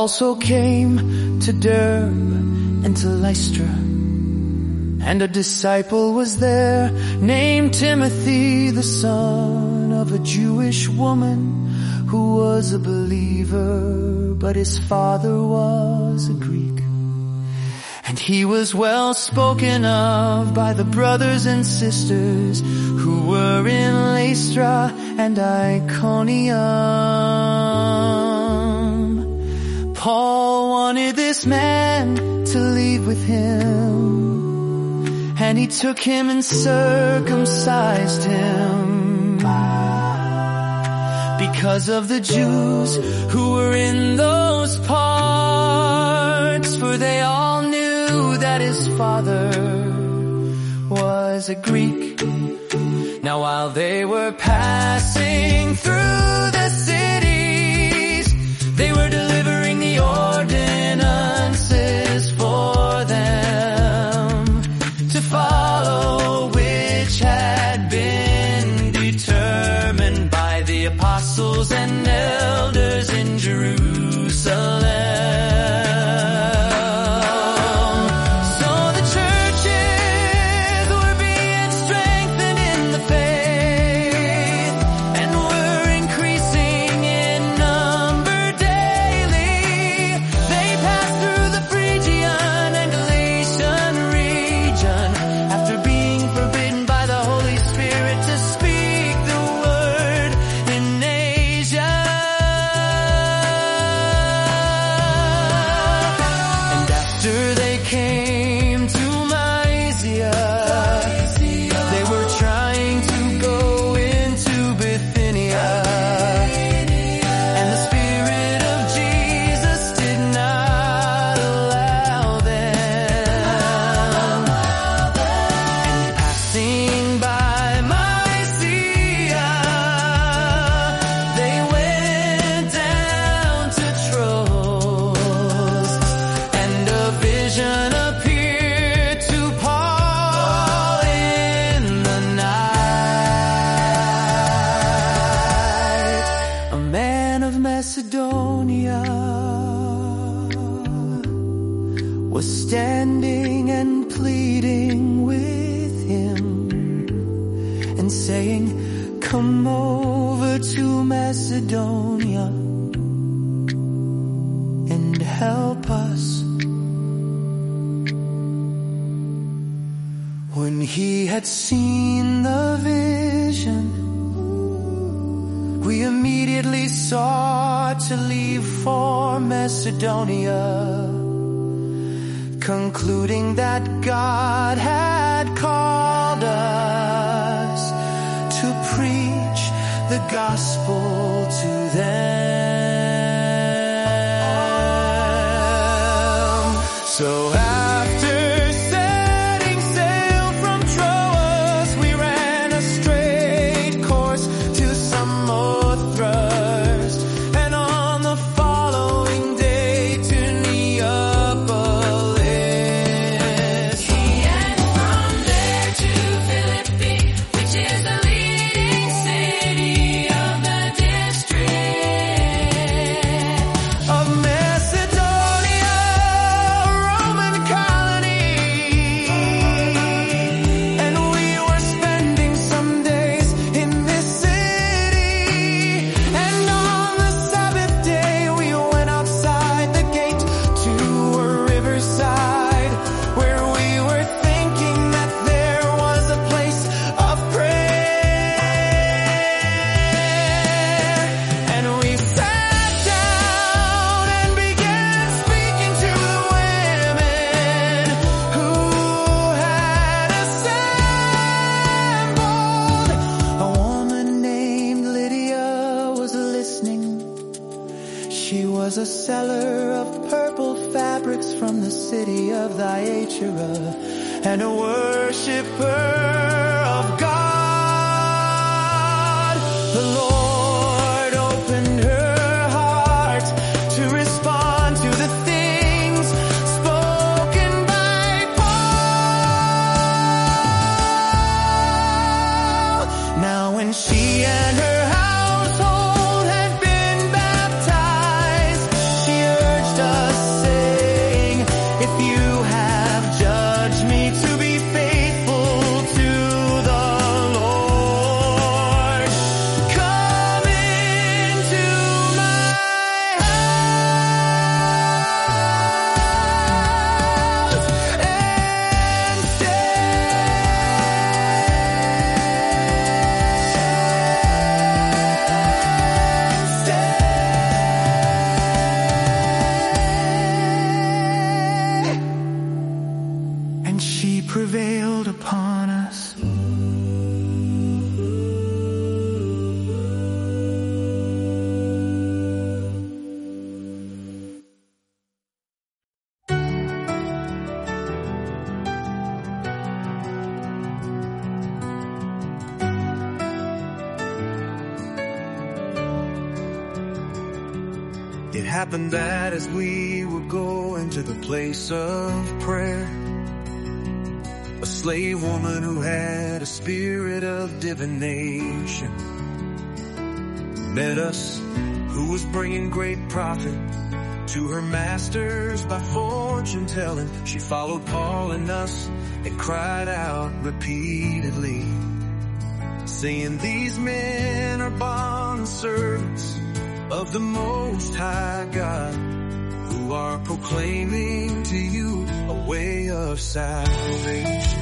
also came to Derbe and to Lystra, and a disciple was there named Timothy, the son of a Jewish woman who was a believer, but his father was a Greek. And he was well spoken of by the brothers and sisters who were in Lystra and Iconium. Paul wanted this man to leave with him, and he took him and circumcised him because of the Jews who were in those parts, for they all knew that his father was a Greek. Now while they were passing through the cities, they were delivering the ordinances for them to follow, which had been determined by the apostles and elders in Jerusalem. Macedonia and help us. When he had seen the vision, we immediately sought to leave for Macedonia, concluding that God had called us to preach the gospel to them. So after setting sail from Troas, we ran a straight course to Samothrace, and on the following day to Neapolis. And from there to Philippi, which is the leading city of the district of Macedonia, Roman colony. And we were spending some days in this city, and on the Sabbath day we went outside the gate to a riverside, where we were thinking that there was a place of prayer. And we sat down and began speaking to the women who had assembled. A woman named Lydia was listening. She was a seller of purple fabrics from the city of Thyatira, and a worshiper of God. The Lord opened her heart to respond to the things spoken by Paul. Now when she and her household had been baptized, she urged prevailed upon us. It happened that as we were going to the place of prayer, a slave woman who had a spirit of divination met us, who was bringing great profit to her masters by fortune telling. She followed Paul and us and cried out repeatedly, saying, "These men are bond servants of the Most High God, who are proclaiming to you a way of salvation."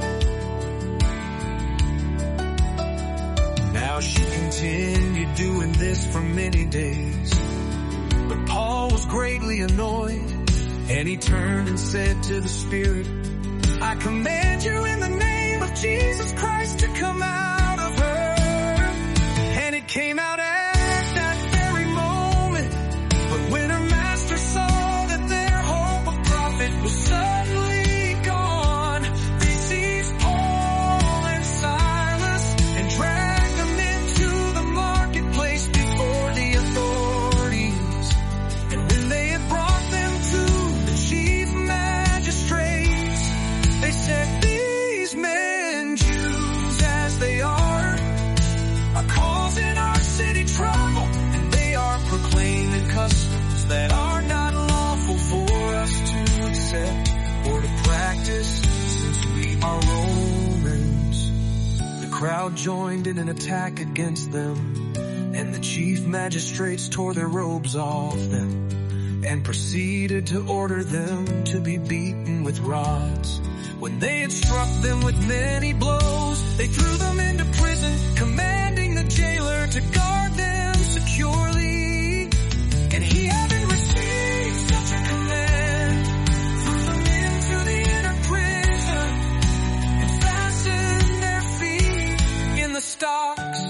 Now she continued doing this for many days, but Paul was greatly annoyed, and he turned and said to the Spirit, "I command you in the name of Jesus Christ to come out of her." And it came out at that very moment. But when her master saw that their hope of profit was suddenly gone, they seized Paul and Silas and dragged them into the marketplace before the authorities. And when they had brought them to the chief magistrates, they said, "These men, Jews as they are causing our city trouble, and they are proclaiming customs that are not lawful for us to accept or to practice, since we are Romans." The crowd joined in an attack against them, and the chief magistrates tore their robes off them and proceeded to order them to be beaten with rods. When they had struck them with many blows, they threw them into prison, commanding the jailer to guard them securely. And he, having received such a command, threw them into the inner prison and fastened their feet in the stocks.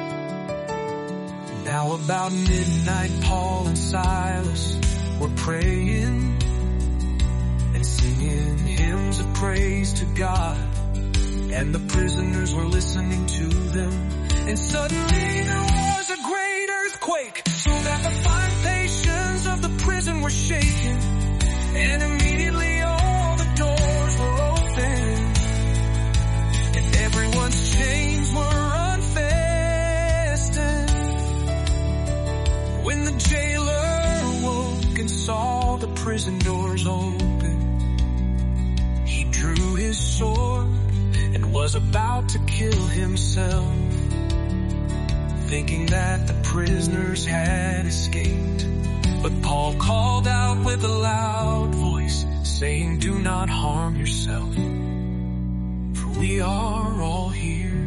Now about midnight, Paul and Silas were praying and singing hymns of praise to God, and the prisoners were listening to them. And suddenly there was a great earthquake, so that the foundations of the prison were shaken, and immediately all the doors were opened, and everyone's chains were unfastened. When the jailer awoke and saw the prison doors open, he drew his sword and was about to kill himself, thinking that the prisoners had escaped. But Paul called out with a loud voice, saying, "Do not harm yourself, for we are all here."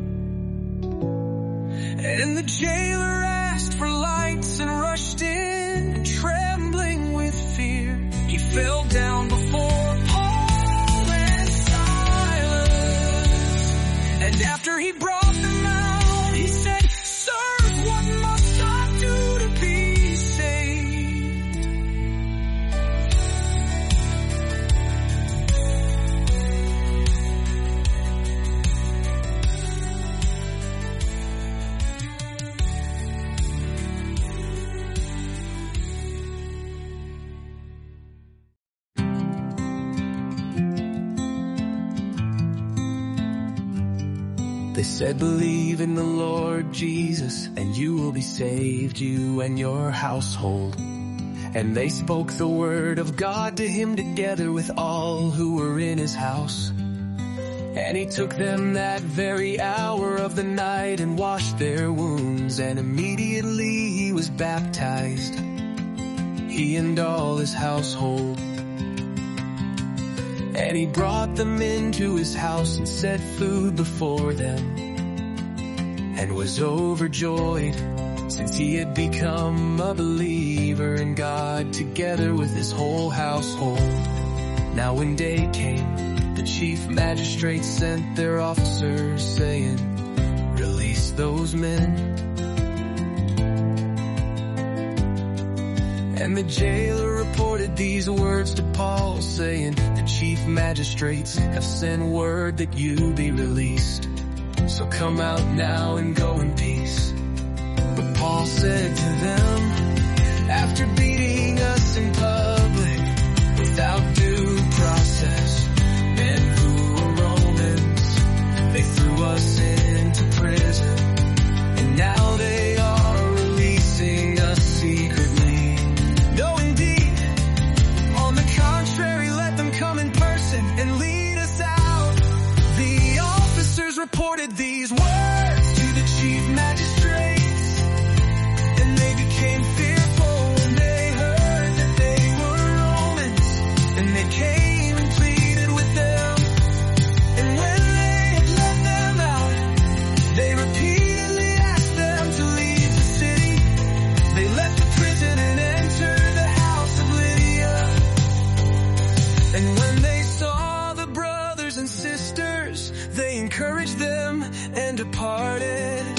And the jailer asked for lights and rushed in, trembling with fear. He fell down before Paul and Silas, and after he brought them out, he said, "Sirs, what must I do to be saved?" They said, "Believe in the Lord Jesus, and you will be saved, you and your household." And they spoke the word of God to him together with all who were in his house. And he took them that very hour of the night and washed their wounds, and immediately he was baptized, he and all his household. And he brought them into his house and set food before them, and was overjoyed, since he had become a believer in God, together with his whole household. Now when day came, the the chief magistrate sent their officers saying, release those men. And the jailer reported these words to Paul, saying, the chief magistrates have sent word that you be released. So come out now and go in peace. But Paul said to them, after beating us in public without due process, men who were Romans, they threw us into prison, and now they are releasing us secretly. No, indeed, on the contrary, let them come in person and lead us out. The officers reported these words to the chief magistrates, and they became fearful when they heard that they were Romans, and they came and pleaded with them. And when they had let them out, they repeatedly asked them to leave the city. They left the prison and entered the house of Lydia. And when they saw the brothers and sisters, they encouraged them and departed.